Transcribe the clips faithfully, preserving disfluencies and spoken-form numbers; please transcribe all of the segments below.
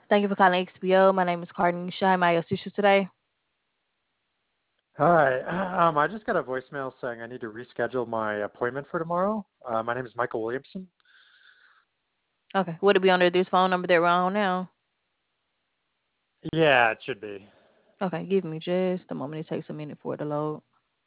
Thank you for calling X P O. My name is Carden Shine. My assist you today. Hi. Um, I just got a voicemail saying I need to reschedule my appointment for tomorrow. Uh, my name is Michael Williamson. Okay. Would it be under this phone number that we're on now? Yeah, it should be. Okay. Give me just a moment. It takes a minute for it to load.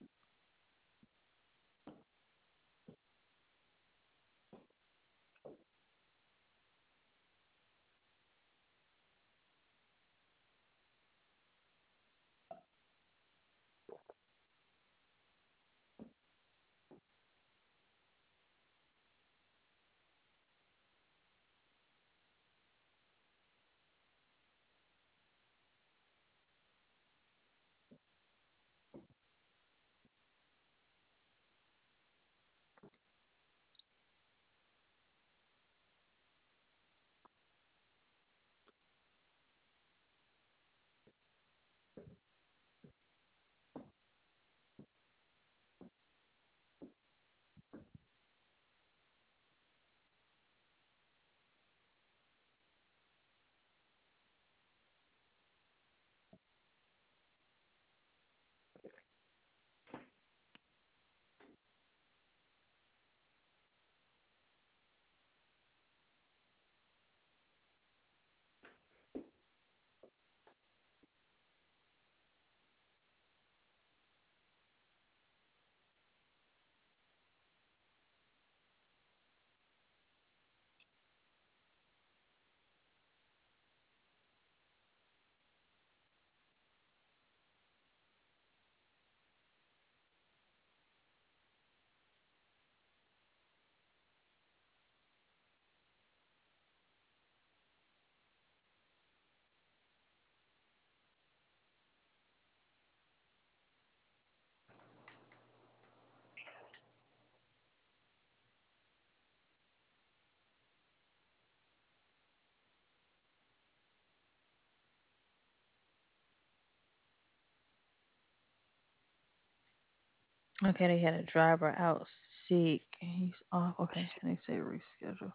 Okay. They had a driver out sick. He's off. Okay. They say reschedule.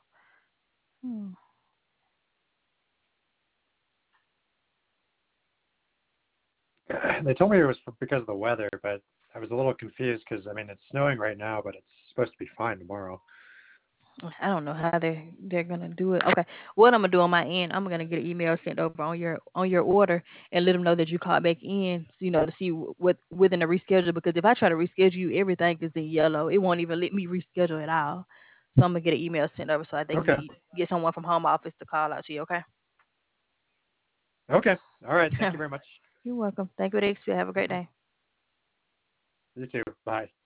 Hmm. They told me it was because of the weather, but I was a little confused because, I mean, it's snowing right now, but it's supposed to be fine tomorrow. I don't know how they they're gonna do it. Okay, what I'm gonna do on my end, I'm gonna get an email sent over on your on your order and let them know that you called back in, you know, to see wh- what within the reschedule. Because if I try to reschedule you, everything is in yellow. It won't even let me reschedule at all. So I'm gonna get an email sent over so they can Okay. get get someone from home office to call out to you. Okay. Okay. All right. Thank you very much. You're welcome. Thank you, X. Have a great day. You too. Bye.